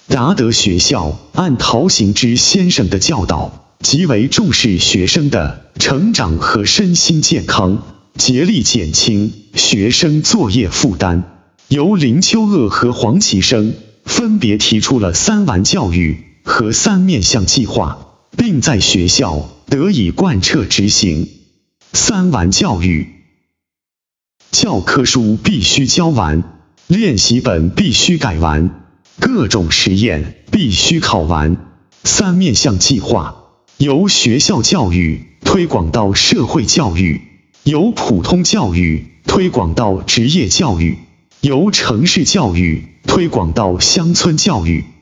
达德学校按陶行知先生的教导，极为重视学生的成长和身心健康，竭力减轻学生作业负担。由林秋鄂和黄其生分别提出了3完教育和3面向计划，并在学校得以贯彻执行。3完教育：教科书必须教完，练习本必须改完，各种实验必须考完。3面向计划：由学校教育推广到社会教育，由普通教育推广到职业教育，由城市教育推广到乡村教育。